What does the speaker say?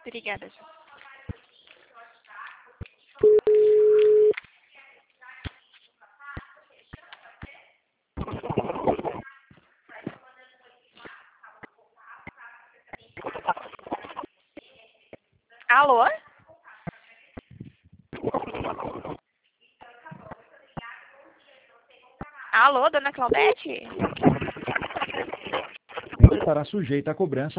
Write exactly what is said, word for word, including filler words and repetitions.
Obrigada, Ju. Alô? Alô, dona Claudete? Estará sujeita à cobrança